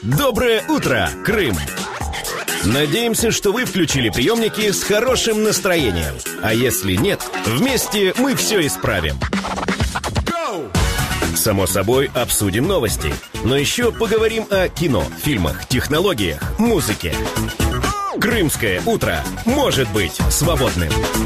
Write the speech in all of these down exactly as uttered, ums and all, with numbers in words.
Доброе утро, Крым! Надеемся, что вы включили приемники с хорошим настроением. А если нет, вместе мы все исправим. Само собой, обсудим новости. Но еще поговорим о кино, фильмах, технологиях, музыке. Крымское утро может быть свободным.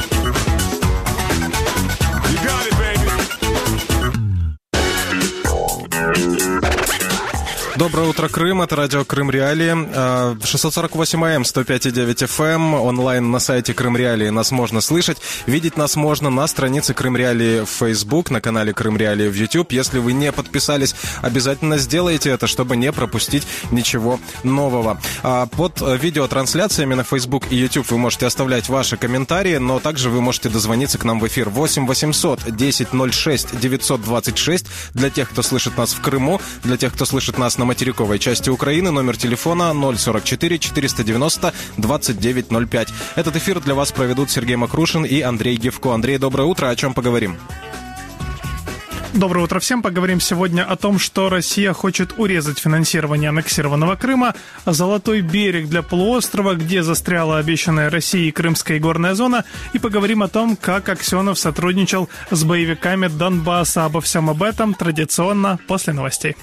Доброе утро, Крым. Это радио Крым Реалии. шестьсот сорок восемь эй эм, сто пять и девять эф эм. Онлайн на сайте Крым Реалии нас можно слышать. Видеть нас можно на странице Крым Реалии в Facebook, на канале Крым Реалии в YouTube. Если вы не подписались, обязательно сделайте это, чтобы не пропустить ничего нового. Под видеотрансляциями на Facebook и YouTube вы можете оставлять ваши комментарии, но также вы можете дозвониться к нам в эфир восемь восемьсот десять ноль шесть девятьсот двадцать шесть для тех, кто слышит нас в Крыму, для тех, кто слышит нас на материковой части Украины. Номер телефона ноль сорок четыре четыреста девяносто двадцать девять ноль пять. Этот эфир для вас проведут Сергей Макрушин и Андрей Гевко. Андрей, доброе утро. О чем поговорим? Доброе утро всем. Поговорим сегодня о том, что Россия хочет урезать финансирование аннексированного Крыма, Золотой берег для полуострова, где застряла обещанная Россией Крымская горная зона, и поговорим о том, как Аксенов сотрудничал с боевиками Донбасса. Обо всем об этом традиционно после новостей.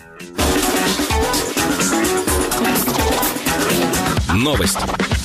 Новости.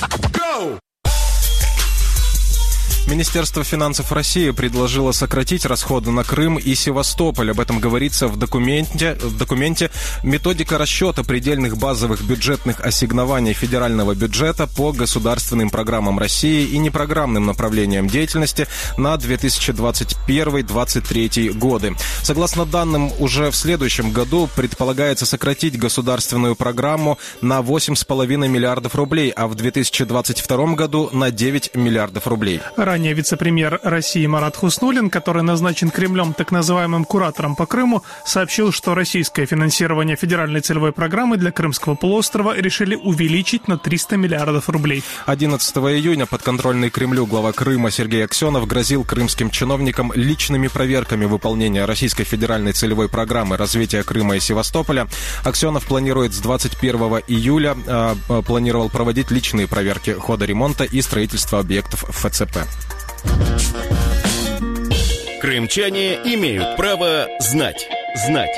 Министерство финансов России предложило сократить расходы на Крым и Севастополь. Об этом говорится в документе. В документе «Методика расчета предельных базовых бюджетных ассигнований федерального бюджета по государственным программам России и непрограммным направлениям деятельности на две тысячи двадцать первый — две тысячи двадцать третий годы». Согласно данным, уже в следующем году предполагается сократить государственную программу на восемь с половиной миллиардов рублей, а в две тысячи двадцать втором году на девять миллиардов рублей. Ранее вице-премьер России Марат Хуснуллин, который назначен Кремлем так называемым куратором по Крыму, сообщил, что российское финансирование федеральной целевой программы для Крымского полуострова решили увеличить на триста миллиардов рублей. одиннадцатого июня подконтрольный Кремлю глава Крыма Сергей Аксенов грозил крымским чиновникам личными проверками выполнения российской федеральной целевой программы развития Крыма и Севастополя. Аксенов планирует с двадцать первого июля э, планировал проводить личные проверки хода ремонта и строительства объектов эф цэ пэ. Крымчане имеют право знать. Знать.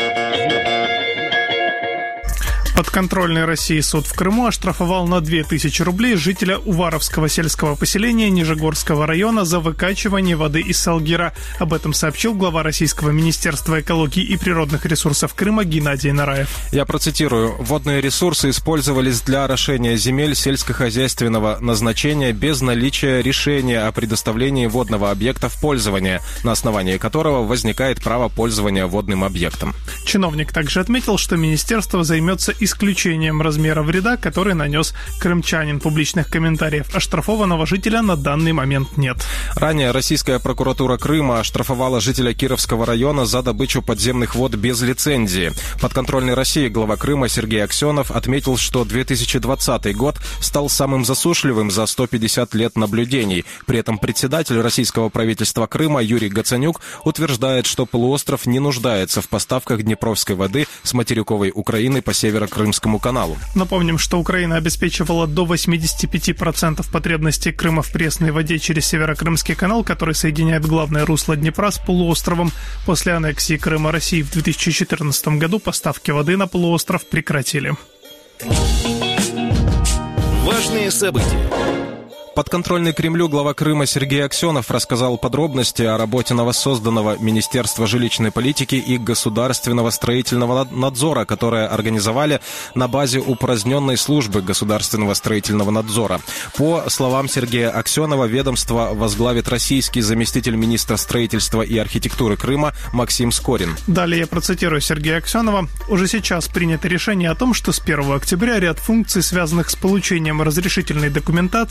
Подконтрольный России суд в Крыму оштрафовал на две тысячи рублей жителя Уваровского сельского поселения Нижегорского района за выкачивание воды из Салгира. Об этом сообщил глава Российского министерства экологии и природных ресурсов Крыма Геннадий Нараев. Я процитирую. «Водные ресурсы использовались для орошения земель сельскохозяйственного назначения без наличия решения о предоставлении водного объекта в пользование, на основании которого возникает право пользования водным объектом». Чиновник также отметил, что министерство займется исключением размера вреда, который нанес крымчанин. Публичных комментариев оштрафованного жителя на данный момент нет. Ранее российская прокуратура Крыма оштрафовала жителя Кировского района за добычу подземных вод без лицензии. Подконтрольный России глава Крыма Сергей Аксенов отметил, что две тысячи двадцатый год стал самым засушливым за сто пятьдесят лет наблюдений. При этом председатель российского правительства Крыма Юрий Гацанюк утверждает, что полуостров не нуждается в поставках днепровской воды с материковой Украины по Северо-Крымскому каналу. Напомним, что Украина обеспечивала до восемьдесят пять процентов потребностей Крыма в пресной воде через Северо-Крымский канал, который соединяет главное русло Днепра с полуостровом. После аннексии Крыма России в две тысячи четырнадцатом году поставки воды на полуостров прекратили. Важные события. Подконтрольный Кремлю глава Крыма Сергей Аксенов рассказал подробности о работе новосозданного Министерства жилищной политики и государственного строительного надзора, которое организовали на базе упраздненной службы государственного строительного надзора. По словам Сергея Аксенова, ведомство возглавит российский заместитель министра строительства и архитектуры Крыма Максим Скорин. Далее я процитирую Сергея Аксенова. «Уже сейчас принято решение о том, что с первого октября ряд функций, связанных с получением разрешительной документации на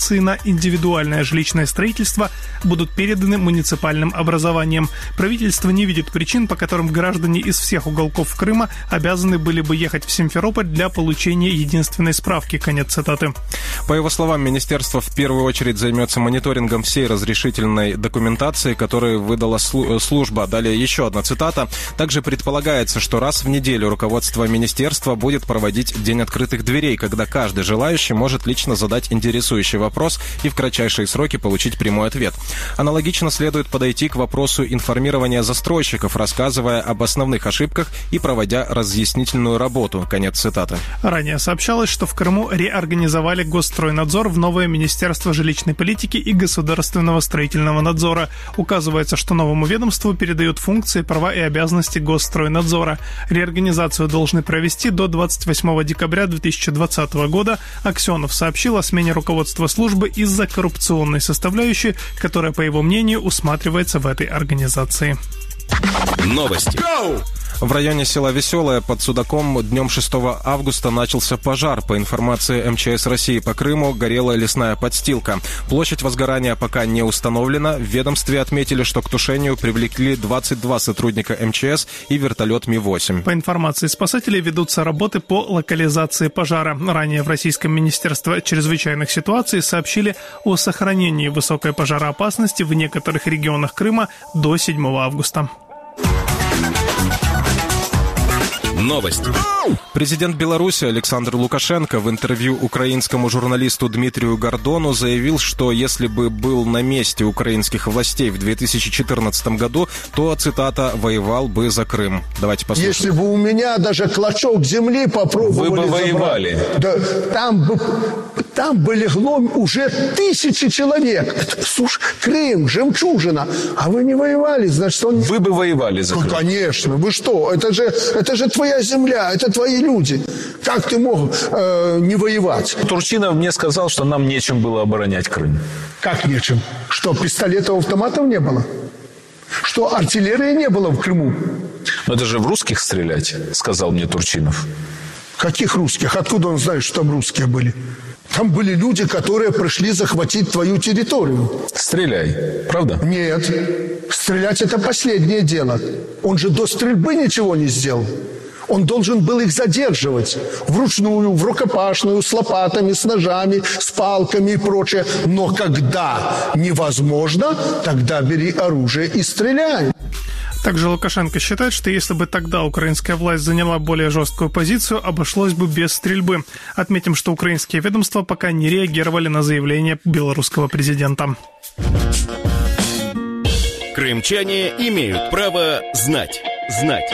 индивидуальное жилищное строительство будут переданы муниципальным образованиям. Правительство не видит причин, по которым граждане из всех уголков Крыма обязаны были бы ехать в Симферополь для получения единственной справки. Конец цитаты. По его словам, министерство в первую очередь займется мониторингом всей разрешительной документации, которую выдала служба. Далее еще одна цитата. Также предполагается, что раз в неделю руководство министерства будет проводить День открытых дверей, когда каждый желающий может лично задать интересующий вопрос и в кратчайшие сроки получить прямой ответ. Аналогично следует подойти к вопросу информирования застройщиков, рассказывая об основных ошибках и проводя разъяснительную работу. Конец цитаты. Ранее сообщалось, что в Крыму реорганизовали Госстройнадзор в новое Министерство жилищной политики и государственного строительного надзора. Указывается, что новому ведомству передают функции, права и обязанности Госстройнадзора. Реорганизацию должны провести до двадцать восьмого декабря две тысячи двадцатого года. Аксенов сообщил о смене руководства службы из-за коррупционной составляющей, которая, по его мнению, усматривается в этой организации. Новости. В районе села Веселое под Судаком днем шестого августа начался пожар. По информации эм че эс России по Крыму, горела лесная подстилка. Площадь возгорания пока не установлена. В ведомстве отметили, что к тушению привлекли двадцать два сотрудника эм че эс и вертолет Ми восемь. По информации спасателей, ведутся работы по локализации пожара. Ранее в Российском министерстве чрезвычайных ситуаций сообщили о сохранении высокой пожароопасности в некоторых регионах Крыма до седьмого августа. Новости. Президент Беларуси Александр Лукашенко в интервью украинскому журналисту Дмитрию Гордону заявил, что если бы был на месте украинских властей в две тысячи четырнадцатом году, то, цитата, «воевал бы за Крым». Давайте послушаем. Если бы у меня даже клочок земли попробовали Вы бы забрать, воевали. да, там, бы, там бы легло уже тысячи человек. Это, слушай, Крым, жемчужина. А вы не воевали, значит, он... Вы бы воевали за Крым. Ну, конечно. Вы что? Это же, это же твоя земля, это твои люди. Как ты мог э, не воевать? Турчинов мне сказал, что нам нечем было оборонять Крым. Как нечем? Что, пистолетов, автоматов не было? Что, артиллерии не было в Крыму? Но это же в русских стрелять, сказал мне Турчинов. Каких русских? Откуда он знает, что там русские были? Там были люди, которые пришли захватить твою территорию. Стреляй, правда? Нет. Стрелять – это последнее дело. Он же до стрельбы ничего не сделал. Он должен был их задерживать вручную, в рукопашную, с лопатами, с ножами, с палками и прочее. Но когда невозможно, тогда бери оружие и стреляй. Также Лукашенко считает, что если бы тогда украинская власть заняла более жесткую позицию, обошлось бы без стрельбы. Отметим, что украинские ведомства пока не реагировали на заявление белорусского президента. Крымчане имеют право знать. Знать.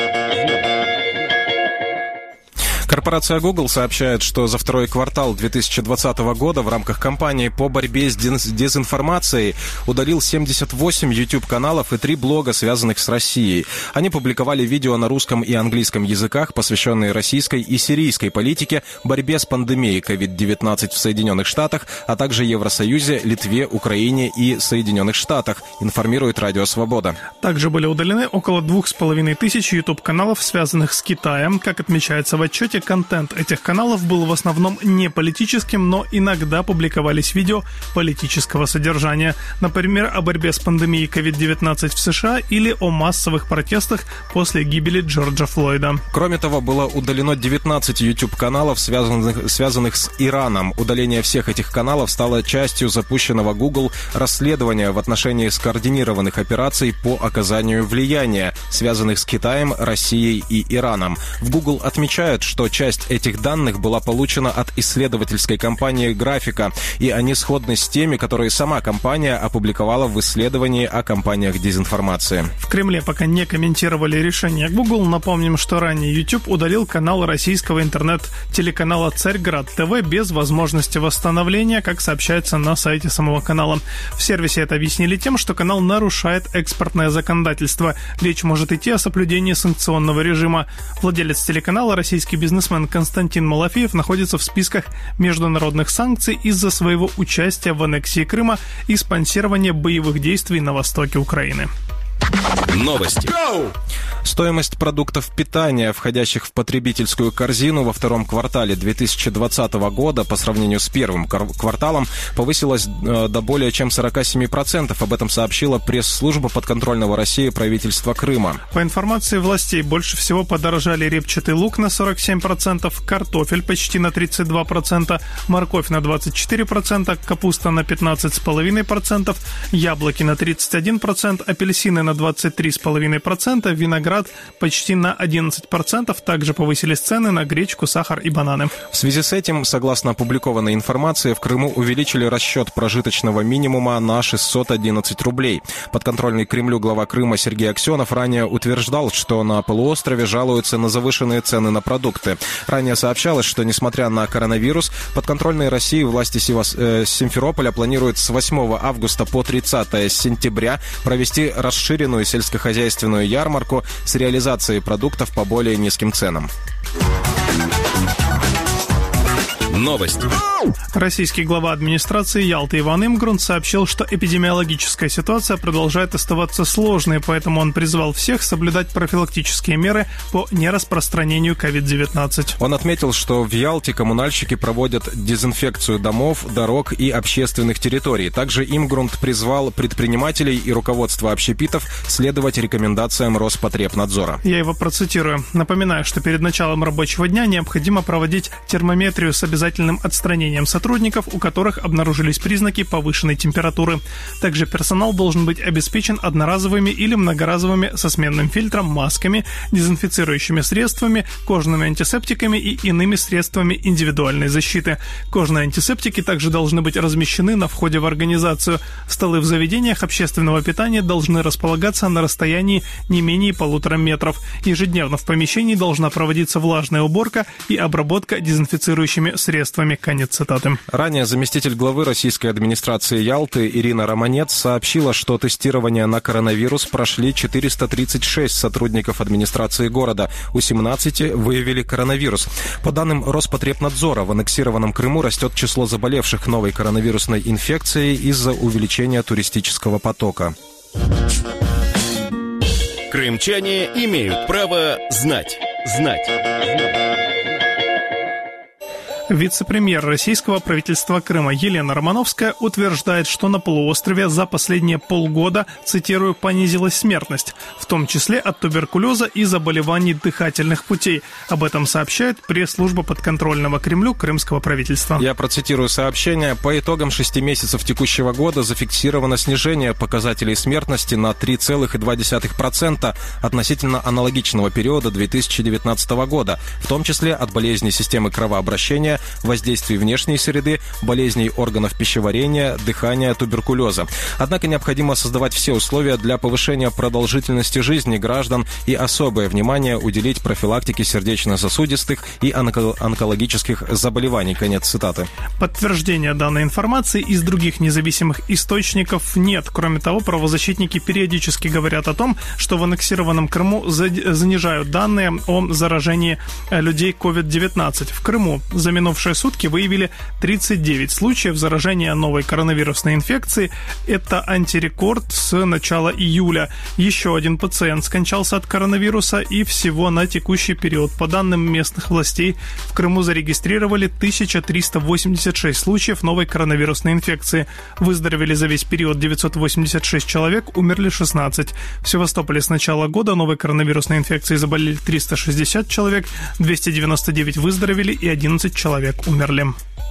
Корпорация Google сообщает, что за второй квартал две тысячи двадцатого года в рамках кампании по борьбе с дезинформацией удалил семьдесят восемь YouTube-каналов и три блога, связанных с Россией. Они публиковали видео на русском и английском языках, посвященные российской и сирийской политике, борьбе с пандемией ковид девятнадцать в Соединенных Штатах, а также Евросоюзе, Литве, Украине и Соединенных Штатах, информирует Радио Свобода. Также были удалены около двух с половиной тысяч YouTube-каналов, связанных с Китаем. Как отмечается в отчете, контент этих каналов был в основном не политическим, но иногда публиковались видео политического содержания. Например, о борьбе с пандемией ковид девятнадцать в США или о массовых протестах после гибели Джорджа Флойда. Кроме того, было удалено девятнадцать YouTube-каналов, связанных, связанных с Ираном. Удаление всех этих каналов стало частью запущенного Google расследования в отношении скоординированных операций по оказанию влияния, связанных с Китаем, Россией и Ираном. В Google отмечают, что часть этих данных была получена от исследовательской компании «Графика», и они сходны с теми, которые сама компания опубликовала в исследовании о кампаниях дезинформации. В Кремле пока не комментировали решение Google. Напомним, что ранее YouTube удалил канал российского интернет-телеканала «Царьград ТВ» без возможности восстановления, как сообщается на сайте самого канала. В сервисе это объяснили тем, что канал нарушает экспортное законодательство. Речь может идти о соблюдении санкционного режима. Владелец телеканала, российский бизнесмен Константин Малафеев, находится в списках международных санкций из-за своего участия в аннексии Крыма и спонсирования боевых действий на востоке Украины. Новости. Стоимость продуктов питания, входящих в потребительскую корзину во втором квартале две тысячи двадцатого года по сравнению с первым кварталом, повысилась до более чем сорок семь процентов. Об этом сообщила пресс-служба подконтрольного России правительства Крыма. По информации властей, больше всего подорожали репчатый лук на сорок семь процентов, картофель почти на тридцать два процента, морковь на двадцать четыре процента, капуста на пятнадцать целых пять десятых процента, яблоки на тридцать один процент, апельсины на двадцать три целых пять десятых процента, виноград почти на одиннадцать процентов. Также повысились цены на гречку, сахар и бананы. В связи с этим, согласно опубликованной информации, в Крыму увеличили расчет прожиточного минимума на шестьсот одиннадцать рублей. Подконтрольный Кремлю глава Крыма Сергей Аксенов ранее утверждал, что на полуострове жалуются на завышенные цены на продукты. Ранее сообщалось, что, несмотря на коронавирус, подконтрольные России власти Севас... э, Симферополя планируют с восьмого августа по тридцатое сентября провести расширенную сельскохозяйственную ярмарку с реализацией продуктов по более низким ценам. Новости. Российский глава администрации Ялты Иван Имгрунт сообщил, что эпидемиологическая ситуация продолжает оставаться сложной, поэтому он призвал всех соблюдать профилактические меры по нераспространению ковид девятнадцать. Он отметил, что в Ялте коммунальщики проводят дезинфекцию домов, дорог и общественных территорий. Также Имгрунт призвал предпринимателей и руководство общепитов следовать рекомендациям Роспотребнадзора. Я его процитирую. Напоминаю, что перед началом рабочего дня необходимо проводить термометрию с обязательным отстранением сотрудников, у которых обнаружились признаки повышенной температуры. Также персонал должен быть обеспечен одноразовыми или многоразовыми со сменным фильтром, масками, дезинфицирующими средствами, кожными антисептиками и иными средствами индивидуальной защиты. Кожные антисептики также должны быть размещены на входе в организацию. Столы в заведениях общественного питания должны располагаться на расстоянии не менее полутора метров. Ежедневно в помещении должна проводиться влажная уборка и обработка дезинфицирующими средствами. Конец цитаты. Ранее заместитель главы российской администрации Ялты Ирина Романец сообщила, что тестирование на коронавирус прошли четыреста тридцать шесть сотрудников администрации города. У семнадцати выявили коронавирус. По данным Роспотребнадзора, в аннексированном Крыму растет число заболевших новой коронавирусной инфекцией из-за увеличения туристического потока. Крымчане имеют право знать. Знать. Вице-премьер российского правительства Крыма Елена Романовская утверждает, что на полуострове за последние полгода, цитирую, понизилась смертность, в том числе от туберкулеза и заболеваний дыхательных путей. Об этом сообщает пресс-служба подконтрольного Кремлю крымского правительства. Я процитирую сообщение. По итогам шести месяцев текущего года зафиксировано снижение показателей смертности на три целых два десятых процента относительно аналогичного периода две тысячи девятнадцатого года, в том числе от болезней системы кровообращения, воздействий внешней среды, болезней органов пищеварения, дыхания, туберкулеза. Однако необходимо создавать все условия для повышения продолжительности жизни граждан и особое внимание уделить профилактике сердечно-сосудистых и онкологических заболеваний. Конец цитаты. Подтверждения данной информации из других независимых источников нет. Кроме того, правозащитники периодически говорят о том, что в аннексированном Крыму занижают данные о заражении людей ковид девятнадцать. В Крыму за минувшие сутки выявили тридцать девять случаев заражения новой коронавирусной инфекцией. Это антирекорд с начала июля. Еще один пациент скончался от коронавируса, и всего на текущий период, по данным местных властей, в Крыму зарегистрировали тысяча триста восемьдесят шесть случаев новой коронавирусной инфекции. Выздоровели за весь период девятьсот восемьдесят шесть человек, умерли шестнадцать. В Севастополе с начала года новой коронавирусной инфекцией заболели триста шестьдесят человек, двести девяносто девять выздоровели и одиннадцать человек умерли.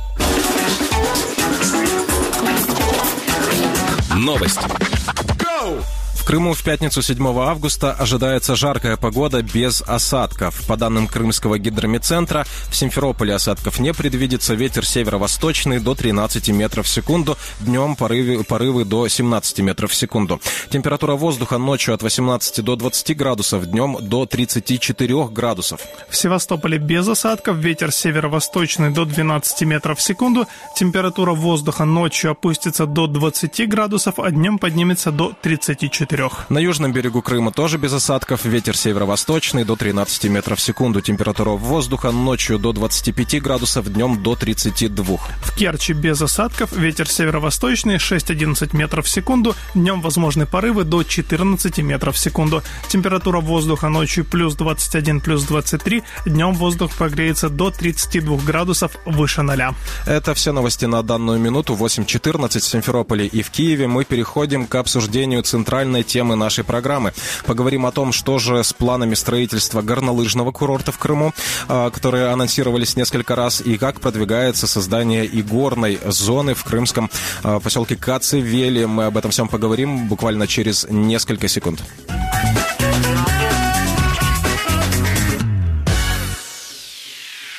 Новости. В Крыму в пятницу седьмого августа ожидается жаркая погода без осадков. По данным Крымского гидрометцентра, в Симферополе осадков не предвидится. Ветер северо-восточный до тринадцати метров в секунду. Днем порывы, порывы до семнадцати метров в секунду. Температура воздуха ночью от восемнадцати до двадцати градусов, днем до тридцати четырёх градусов. В Севастополе без осадков. Ветер северо-восточный до двенадцати метров в секунду. Температура воздуха ночью опустится до двадцати градусов, а днем поднимется до тридцати четырёх. четырёх. На южном берегу Крыма тоже без осадков. Ветер северо-восточный до тринадцати метров в секунду. Температура воздуха ночью до двадцати пяти градусов, днем до тридцати двух. В Керчи без осадков. Ветер северо-восточный шесть-одиннадцать метров в секунду. Днем возможны порывы до четырнадцати метров в секунду. Температура воздуха ночью плюс двадцать один, плюс двадцать три. Днем воздух прогреется до тридцати двух градусов выше ноля. Это все новости на данную минуту. восемь четырнадцать в Симферополе и в Киеве. Мы переходим к обсуждению центральной темы нашей программы. Поговорим о том, что же с планами строительства горнолыжного курорта в Крыму, которые анонсировались несколько раз, и как продвигается создание и горной зоны в крымском поселке Кацевели. Мы об этом всем поговорим буквально через несколько секунд.